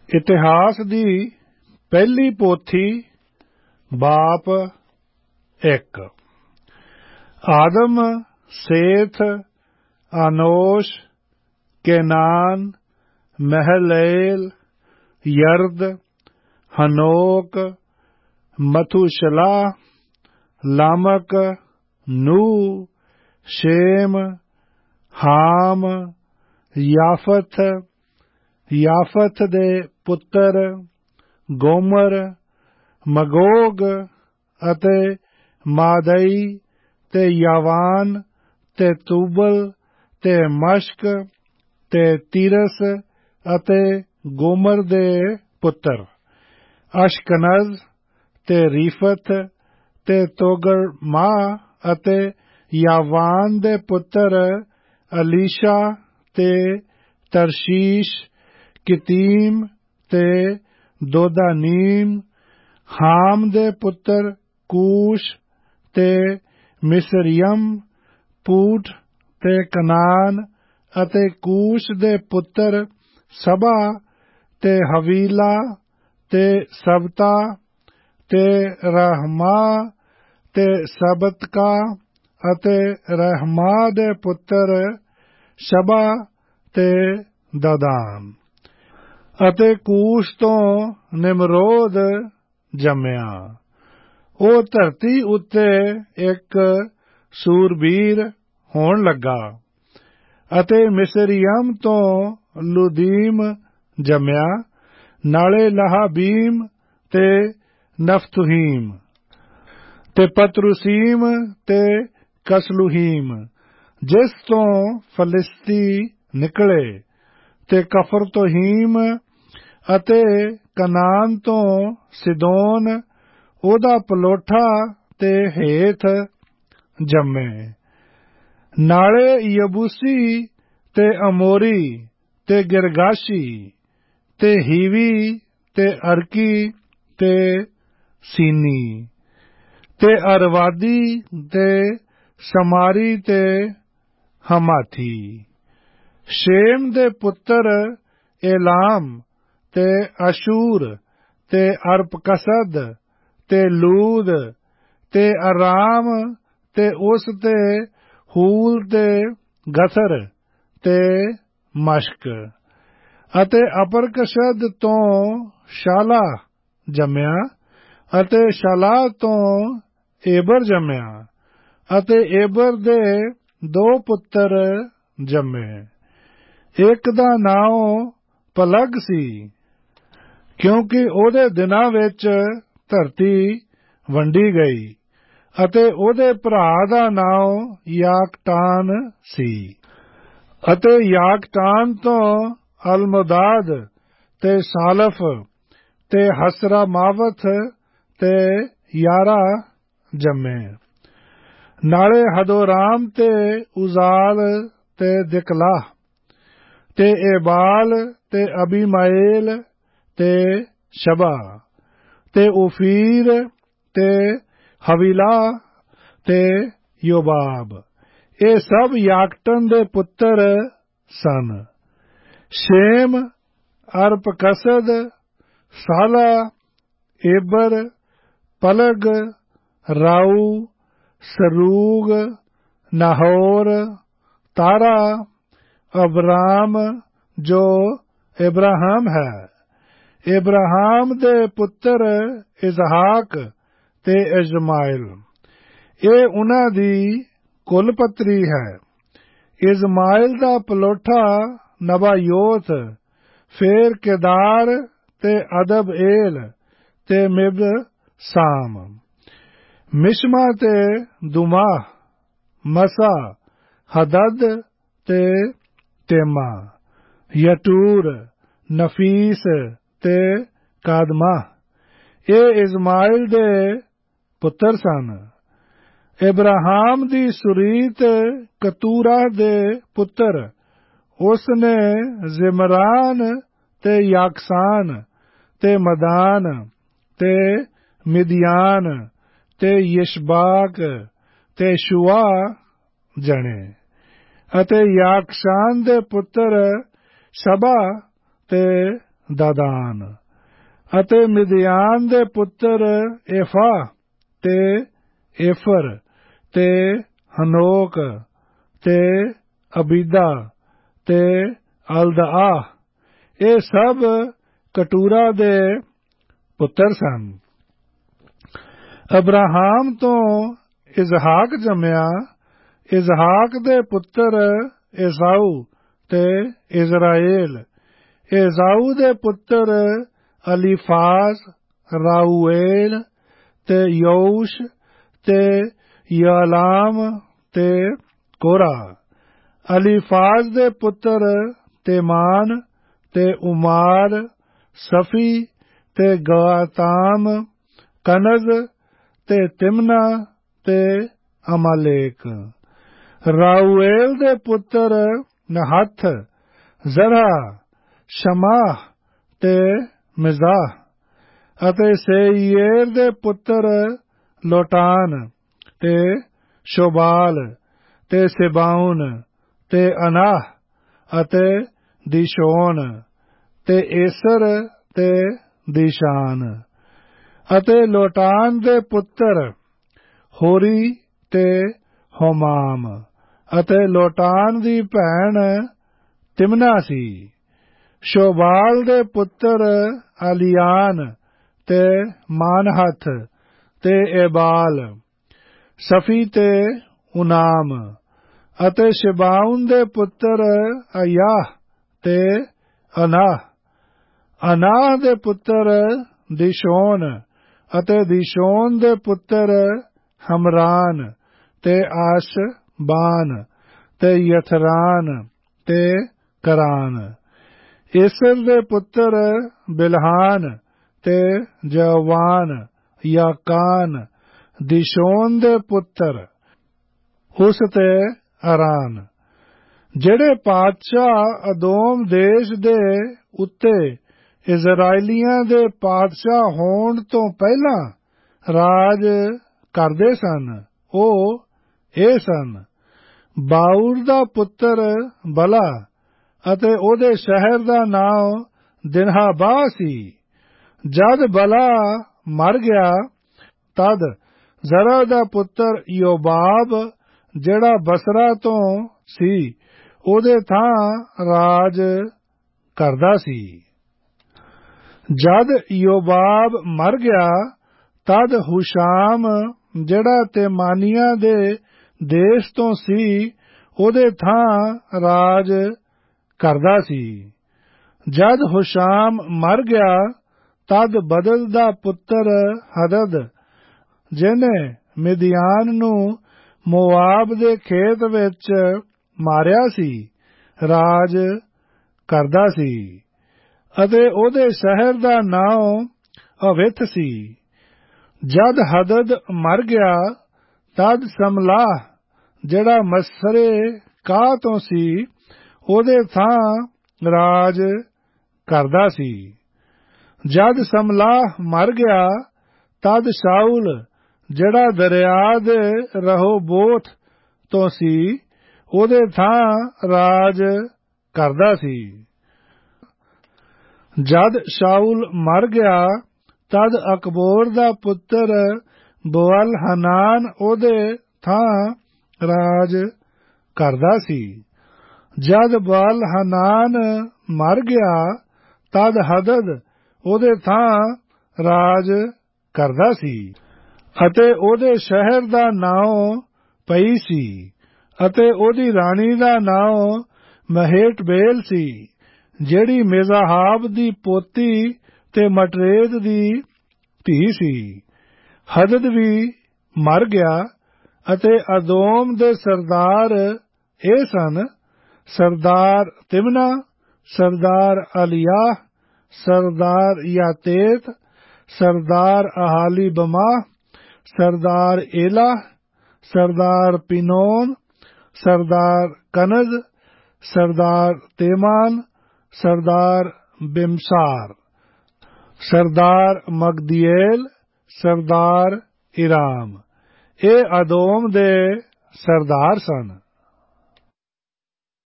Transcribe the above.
ਇਤਿਹਾਸ ਦੀ ਪਹਿਲੀ ਪੋਥੀ ਬਾਪ 1। ਆਦਮ, ਸੇਥ, ਆਨੋਸ਼, ਕੇਨਾਨ, ਮਹਲੇਲ, ਯਰਦ, ਹਨੋਕ, ਮਥੂਸ਼ਲਾ, ਲਾਮਕ, ਨੂਹ, ਸ਼ੇਮ, ਹਾਮ, ਯਾਫਥ। ਯਾਫਥ ਦੇ ਪੁੱਤਰ ਗੋਮਰ, ਮਗੋਗ ਅਤੇ ਮਾਦਈ ਤੇ ਯਾਵਾਨ ਤੇ ਤੂਬਲ ਤੇ ਮਸ਼ਕ ਤੇ ਤੀਰਸ ਅਤੇ ਗੋਮਰ ਦੇ ਪੁੱਤਰ ਅਸ਼ਕਨਜ਼ ਤੇ ਰੀਫਤ ਤੇ ਤੋਗਰਮਾ ਅਤੇ ਯਾਵਾਨ ਦੇ ਪੁੱਤਰ ਅਲੀਸ਼ਾ ਤੇ ਤਰਸ਼ੀਸ਼, ਕਿਤੀਮ ਤੇ ਦੋਦਾਨੀਮ। ਹਾਮ ਦੇ ਪੁੱਤਰ ਕੂਸ਼ ਤੇ ਮਿਸਰਯਮ, ਪੂਟ ਤੇ ਕਨਾਨ ਅਤੇ ਕੂਸ਼ ਦੇ ਪੁੱਤਰ ਸਬਾ ਤੇ ਹਵੀਲਾ ਤੇ ਸਬਤਾ ਤੇ ਰਹਿਮਾ ਤੇ ਸਬਤਕਾ ਅਤੇ ਰਹਿਮਾ ਦੇ ਪੁੱਤਰ ਸ਼ਬਾ ਤੇ ਦਦਾਨ। ਅਤੇ ਕੂਸ਼ ਤੋਂ ਨਿਮਰੋਦ ਜੰਮਿਆ। ਉਹ ਧਰਤੀ ਉੱਤੇ ਇੱਕ ਸੂਰਬੀਰ ਹੋਣ ਲੱਗਾ। ਅਤੇ ਮਿਸਰਯਮ ਤੋਂ ਲੁਦੀਮ ਜੰਮਿਆ, ਨਾਲੇ ਲਹਾਬੀਮ ਤੇ ਨਫਤੂਹੀਮ ਤੇ ਪਤਰੂਸੀਮ ਤੇ ਕਸਲੂਹੀਮ, ਜਿਸ ਤੋਂ ਫਲਿਸਤੀ ਨਿਕਲੇ, ਤੇ ਕਫਰਤੋਹੀਮ ਅਤੇ ਕਨਾਨ ਤੋਂ ਸਿਦੋਨ ਉਹਦਾ ਪਲੋਠਾ ਤੇ ਹੇਥ ਜੰਮੇ। ਨਾਲੇ ਯਬੂਸੀ ਤੇ ਅਮੋਰੀ ਤੇ ਗਿਰਗਾਸ਼ੀ ਤੇ ਹੀਵੀ ਤੇ ਅਰਕੀ ਤੇ ਸੀਨੀ ਤੇ ਅਰਵਾਦੀ ਤੇ ਸ਼ਮਾਰੀ ਤੇ ਹਮਾਥੀ। ਸ਼ੇਮ ਦੇ ਪੁੱਤਰ ਏਲਾਮ ਤੇ ਅਸ਼ੂਰ ਤੇ ਅਰਪਕਸਦ ਤੇ ਲੂਦ ਤੇ ਅਰਾਮ ਤੇ ਉਸ ਤੇ ਹੂਲ ਤੇ ਗਸਰ ਤੇ ਮਸ਼ਕ। ਅਤੇ ਅਪਰਕਸਦ ਤੋਂ ਸ਼ਾਲਾ ਜੰਮਿਆ, ਅਤੇ ਸ਼ਾਲਾ ਤੋਂ ਏਬਰ ਜੰਮਿਆ। ਅਤੇ ਏਬਰ ਦੇ 2 ਪੁੱਤਰ ਜੰਮੇ। ਇੱਕ ਦਾ ਨਾਮ ਪਲਗ ਸੀ, ਕਿਉਂਕਿ ਉਹਦੇ ਦਿਨਾਂ ਵਿੱਚ ਧਰਤੀ ਵੰਡੀ ਗਈ। ਅਤੇ ਉਹਦੇ ਭਰਾ ਦਾ ਨਾਮ ਯਾਕਟਾਨ ਸੀ। ਅਤੇ ਯਾਕਟਾਨ ਤੋਂ ਅਲਮੋਦਾਦ ਤੇ ਸਾਲਫ ਤੇ ਹਸਰਾਮਾਵਥ ਤੇ ਯਾਰਾ ਜੰਮੇ। ਨਾਲੇ ਹਦੋਰਾਮ ਤੇ ਉਜ਼ਾਲ ਤੇ ਦਿਕਲਾਹ ਤੇ ਏਬਾਲ ਤੇ ਅਬੀਮਾਏਲ ਤੇ ਸ਼ਬਾ ਤੇ ਓਫੀਰ ਤੇ ਹਵੀਲਾ ਤੇ ਯੋਬਾਬ। ਇਹ ਸਭ ਯਾਕਟਨ ਦੇ ਪੁੱਤਰ ਸਨ। ਸ਼ੇਮ, ਅਰਪਕਸਦ, ਸਾਲਾ, ਏਬਰ, ਪਲਗ, ਰਾਊ, ਸਰੂਗ, ਨਾਹੋਰ, ਤਾਰਾ, ਅਬਰਾਮ ਜੋ ਇਬਰਾਹਿਮ ਹੈ। ਇਬਰਾਹਿਮ ਦੇ ਪੁੱਤਰ ਇਸਹਾਕ ਤੇ ਇਸਮਾਇਲ। ਇਹ ਉਹਨਾਂ ਦੀ ਕੁਲਪਤਰੀ ਹੈ। ਇਸਮਾਇਲ ਦਾ ਪਲੋਠਾ ਨਬਾਯੋਤ, ਫਿਰ ਕੇਦਾਰ ਤੇ ਅਦਬਏਲ ਤੇ ਮਿਬਸਾਮ। ਮਿਸ਼ਮਾ ਤੇ ਦੁਮਾਹ, ਮਸਾ, ਹਦਦ ਤੇ ਤੇਮਾ, ਯਟੂਰ, ਨਫੀਸ ਤੇ ਕਾਦਮਾ। ਇਹ ਇਸਮਾਇਲ ਦੇ ਪੁੱਤਰ ਸਨ। ਇਬਰਾਹਿਮ ਦੀ ਸੁਰੀਤ ਕਤੂਰਾ ਦੇ ਪੁੱਤਰ। ਉਸ ਨੇ ਜ਼ਿਮਰਾਨ ਤੇ ਯਾਕਸਾਨ ਤੇ ਮਦਾਨ ਤੇ ਮਿਦਿਆਨ ਤੇ ਯਸ਼ਬਾਕ ਤੇ ਸ਼ੂਆ ਜਣੇ। ਅਤੇ ਯਾਕਸਾਨ ਦੇ ਪੁੱਤਰ ਸ਼ਬਾ ਤੇ ਦਾਦਾਨ। ਅਤੇ ਮਿਦਿਆਨ ਦੇ ਪੁੱਤਰ ਏਫਾ ਤੇ ਏਫਰ ਤੇ ਹਨੋਕ ਤੇ ਅਬੀਦਾ ਤੇ ਅਲਦਾਆ, ਇਹ ਸਭ ਕਟੂਰਾ ਦੇ ਪੁੱਤਰ ਸਨ। ਅਬਰਾਹਾਮ ਤੋਂ ਇਜ਼ਹਾਕ ਜੰਮਿਆ। ਇਜ਼ਹਾਕ ਦੇ ਪੁੱਤਰ ਏਸਾਊ ਤੇ ਇਜ਼ਰਾਏਲ। ਏਸਾਊ ਦੇ ਪੁੱਤਰ ਅਲੀਫਾਜ਼, ਰਾਊਏਲ ਤੇ ਯਊਸ਼ ਤੇ ਯਾਲਾਮ ਤੇ ਕੋਰਾ। ਅਲੀਫਾਜ਼ ਦੇ ਪੁੱਤਰ ਤੇਮਾਨ ਤੇ ਉਮਾਰ, ਸਫੀ ਤੇ ਗਾਤਾਮ, ਕਨਜ਼ ਤੇ ਤਿਮਨਾ ਤੇ ਅਮਾਲੇਕ। ਰਾਊਏਲ ਦੇ ਪੁੱਤਰ ਨਹਤ, ਜ਼ਰਾ, ਸ਼ਮਾਹ ਤੇ ਮਿਜ਼ਾਹ। ਅਤੇ ਸੇਈਰ ਦੇ ਪੁੱਤਰ ਲੋਟਾਨ ਤੇ ਸ਼ੋਬਾਲ ਤੇ ਸਿਬਾਉਨ ਤੇ ਅਨਾਹ ਅਤੇ ਦਿਸ਼ੋਨ ਤੇ ਏਸਰ ਤੇ ਦੀਸ਼ਾਨ। ਅਤੇ ਲੋਟਾਨ ਦੇ ਪੁੱਤਰ ਹੋਰੀ ਤੇ ਹੋਮਾਮ। ਅਤੇ ਲੋਟਾਨ ਦੀ ਭੈਣ ਤਿਮਨਾ ਸੀ। ਸ਼ੋਬਾਲ ਦੇ ਪੁੱਤਰ ਅਲੀਆਨ ਤੇ ਮਾਨਹਤ ਤੇ ਏਬਾਲ, ਸਫੀ ਤੇ ਉਨਾਮ। ਅਤੇ ਸ਼ਿਬਾਉਨ ਦੇ ਪੁੱਤਰ ਅਯਾਹ ਤੇ ਅਨਾਹ। ਅਨਾਹ ਦੇ ਪੁੱਤਰ ਦਿਸ਼ੋਨ। ਅਤੇ ਦਿਸ਼ੋਨ ਦੇ ਪੁੱਤਰ ਹਮਰਾਨ ਤੇ ਆਸ਼ਬਾਨ ਤੇ ਯਥਰਾਨ ਤੇ ਕਰਾਨ। ਏਸਰ ਦੇ ਪੁੱਤਰ ਬਿਲਹਾਨ ਤੇ ਜਵਾਨ, ਯਾਕਾਨ। ਦਿਸ਼ੋਨ ਦੇ ਪੁੱਤਰ ਉਸ ਤੇ ਅਰਾਨ। ਜਿਹੜੇ ਪਾਤਸ਼ਾਹ ਅਦੋਮ ਦੇਸ਼ ਦੇ ਉੱਤੇ ਇਜ਼ਰਾਈਲੀਆਂ ਦੇ ਪਾਤਸ਼ਾਹ ਹੋਣ ਤੋਂ ਪਹਿਲਾਂ ਰਾਜ ਕਰਦੇ ਸਨ, ਉਹ ਇਹ ਸਨ: ਬਾਊਰ ਦਾ ਪੁੱਤਰ ਬਲਾ, ਅਤੇ ਉਹਦੇ ਸ਼ਹਿਰ ਦਾ ਨਾਮ ਦਿਨਹਾਬਾ ਸੀ। ਜਦ ਬਲਾ ਮਰ ਗਿਆ, ਤਦ ਜ਼ਰਾ ਦਾ ਪੁੱਤਰ ਯੋਬਾਬ, ਜਿਹੜਾ ਬਸਰਾ ਤੋਂ ਸੀ, ਉਹਦੇ ਥਾਂ ਰਾਜ ਕਰਦਾ ਸੀ। ਜਦ ਯੋਬਾਬ ਮਰ ਗਿਆ, ਤਦ ਹੁਸ਼ਾਮ, ਜਿਹੜਾ ਤੇਮਾਨੀਆਂ ਦੇ ਦੇਸ਼ ਤੋਂ ਸੀ, ਉਹਦੇ ਥਾਂ ਰਾਜ ਕਰਦਾ ਸੀ। ਜਦ ਹੁਸ਼ਾਮ ਮਰ ਗਿਆ, ਤਦ ਬਦਦ ਦਾ ਪੁੱਤਰ ਹਦਦ, ਜਿਹਨੇ ਮਿਦਿਆਨ ਨੂੰ ਮੋਆਬ ਦੇ ਖੇਤ ਵਿੱਚ ਮਾਰਿਆ ਸੀ, ਰਾਜ ਕਰਦਾ ਸੀ। ਅਤੇ ਉਹਦੇ ਸ਼ਹਿਰ ਦਾ ਨਾਮ ਅਵਿਥ ਸੀ। ਜਦ ਹਦਦ ਮਰ ਗਿਆ, ਤਦ ਸਮਲਾਹ, ਜਿਹੜਾ ਮਸਰੇ ਕਾਹ ਤੋਂ ਸੀ, ਉਹਦੇ ਥਾਂ ਰਾਜ ਕਰਦਾ ਸੀ। ਜਦ ਸਮਲਾਹ ਮਰ ਗਿਆ, ਤਦ ਸ਼ਾਉਲ, ਜਿਹੜਾ ਦਰਿਆ ਦੇ ਰਹੋਬੋਤ ਤੋਂ ਸੀ, ਉਹਦੇ ਥਾਂ ਰਾਜ ਕਰਦਾ ਸੀ। ਜਦ ਸ਼ਾਉਲ ਮਰ ਗਿਆ, ਤਦ ਅਕਬੋਰ ਦਾ ਪੁੱਤਰ ਬੁਅਲ ਹਨਾਨ ਉਹਦੇ ਥਾਂ ਰਾਜ ਕਰਦਾ ਸੀ। ਜਦ ਬੁਅਲ ਹਨਾਨ ਮਰ ਗਿਆ, ਤਦ ਹਦਦ ਉਹਦੇ ਥਾਂ ਰਾਜ ਕਰਦਾ ਸੀ। ਅਤੇ ਉਹਦੇ ਸ਼ਹਿਰ ਦਾ ਨਾਮ ਪਈ ਸੀ। ਅਤੇ ਉਹਦੀ ਰਾਣੀ ਦਾ ਨਾਮ ਮਹੇਟਬੇਲ ਸੀ, ਜਿਹੜੀ ਮੇਜ਼ਾਹਾਬ ਦੀ ਪੋਤੀ ਤੇ ਮਟਰੇਦ ਦੀ ਧੀ ਸੀ। ਹਦਦ ਵੀ ਮਰ ਗਿਆ। ਅਤੇ ਅਦੋਮ ਦੇ ਸਰਦਾਰ ਇਹ ਸਨ: ਸਰਦਾਰ ਤਿਮਨਾ, ਸਰਦਾਰ ਅਲਿਯਾਹ, ਸਰਦਾਰ ਯਾਤੇਤ, ਸਰਦਾਰ ਅਹਾਲੀਬਮਾ, ਸਰਦਾਰ ਏਲਾ, ਸਰਦਾਰ ਪਿਨੋਨ, ਸਰਦਾਰ ਕਨਜ਼, ਸਰਦਾਰ ਤੇਮਾਨ, ਸਰਦਾਰ ਬਿਮਸਾਰ, ਸਰਦਾਰ ਮਗਦੀਏਲ, ਸਰਦਾਰ ਇਰਾਮ। ਇਹ ਅਦੋਮ ਦੇ ਸਰਦਾਰ ਸਨ।